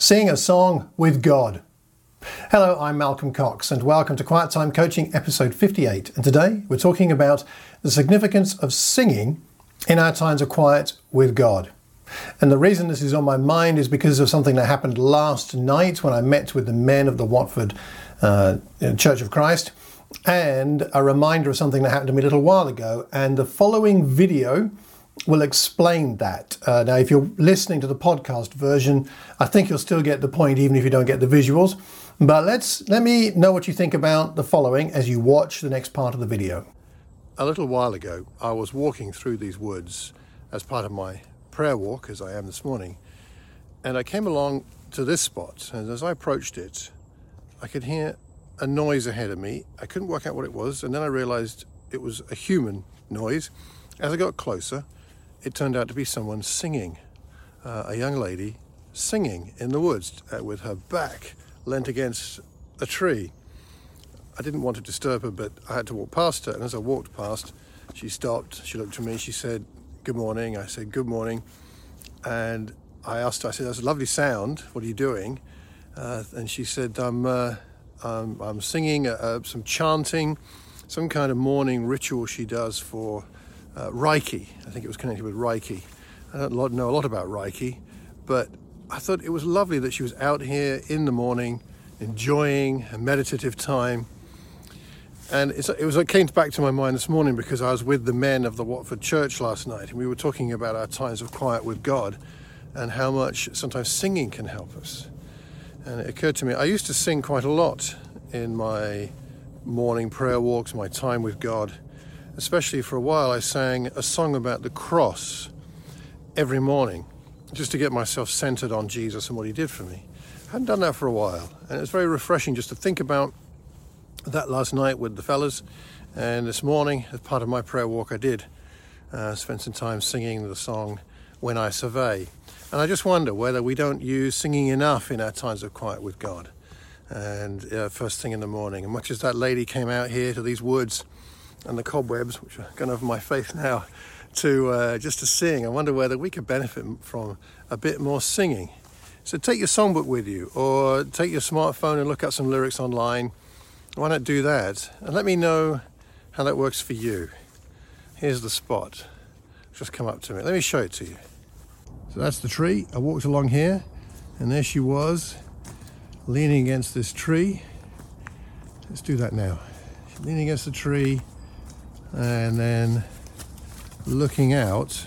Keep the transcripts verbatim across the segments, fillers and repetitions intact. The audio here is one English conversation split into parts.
Sing a Song with God. Hello, I'm Malcolm Cox and welcome to Quiet Time Coaching episode fifty-eight. And today we're talking about the significance of singing in our times of quiet with God. And the reason this is on my mind is because of something that happened last night when I met with the men of the Watford uh, Church of Christ, and a reminder of something that happened to me a little while ago. And the following video will explain that. Uh, now, if you're listening to the podcast version, I think you'll still get the point even if you don't get the visuals. But let's let me know what you think about the following as you watch the next part of the video. A little while ago, I was walking through these woods as part of my prayer walk, as I am this morning, and I came along to this spot, and as I approached it, I could hear a noise ahead of me. I couldn't work out what it was, and then I realized it was a human noise. As I got closer, it turned out to be someone singing, uh, a young lady singing in the woods uh, with her back leant against a tree. I didn't want to disturb her, but I had to walk past her, and as I walked past, she stopped, she looked at me, she said, "Good morning." I said, "Good morning." And I asked her, I said, "That's a lovely sound, what are you doing?" Uh, and she said, I'm, uh, I'm, I'm singing uh, some chanting, some kind of morning ritual she does for Uh, Reiki. I think it was connected with Reiki. I don't know a lot about Reiki, but I thought it was lovely that she was out here in the morning enjoying a meditative time. And it's, it was it came back to my mind this morning because I was with the men of the Watford Church last night, and we were talking about our times of quiet with God and how much sometimes singing can help us. And it occurred to me, I used to sing quite a lot in my morning prayer walks, my time with God. Especially for a while, I sang a song about the cross every morning, just to get myself centered on Jesus and what he did for me. I hadn't done that for a while, and it was very refreshing just to think about that last night with the fellas. And this morning, as part of my prayer walk, I did uh, spend some time singing the song When I Survey. And I just wonder whether we don't use singing enough in our times of quiet with God. And uh, first thing in the morning, and much as that lady came out here to these woods and the cobwebs, which are going over my face now, to uh, just to sing, I wonder whether we could benefit from a bit more singing. So take your songbook with you, or take your smartphone and look up some lyrics online. Why not do that? And let me know how that works for you. Here's the spot. Just come up to me. Let me show it to you. So that's the tree. I walked along here, and there she was, leaning against this tree. Let's do that now. She's leaning against the tree, and then looking out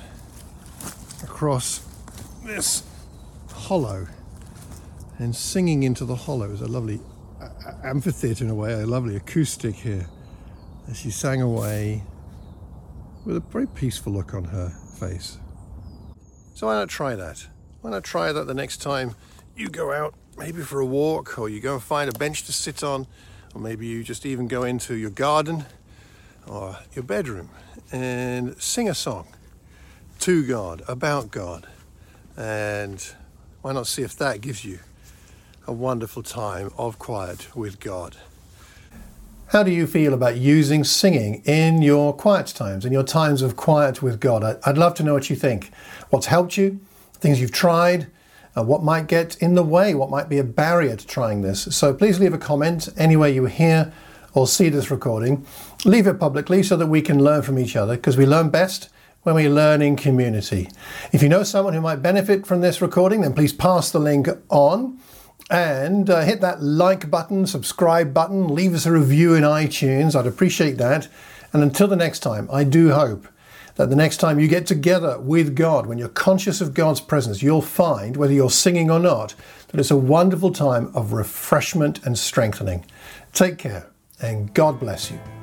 across this hollow and singing into the hollow. It's a lovely amphitheatre in a way, a lovely acoustic here. As she sang away with a very peaceful look on her face. So why not try that? Why not try that the next time you go out, maybe for a walk, or you go and find a bench to sit on, or maybe you just even go into your garden or your bedroom and sing a song to God, about God. And why not see if that gives you a wonderful time of quiet with God. How do you feel about using singing in your quiet times, in your times of quiet with God? I'd love to know what you think. What's helped you, things you've tried, uh, what might get in the way, what might be a barrier to trying this. So please leave a comment anywhere you hear or see this recording. Leave it publicly so that we can learn from each other, because we learn best when we learn in community. If you know someone who might benefit from this recording, then please pass the link on and uh, hit that like button, subscribe button, leave us a review in iTunes. I'd appreciate that. And until the next time, I do hope that the next time you get together with God, when you're conscious of God's presence, you'll find, whether you're singing or not, that it's a wonderful time of refreshment and strengthening. Take care. And God bless you.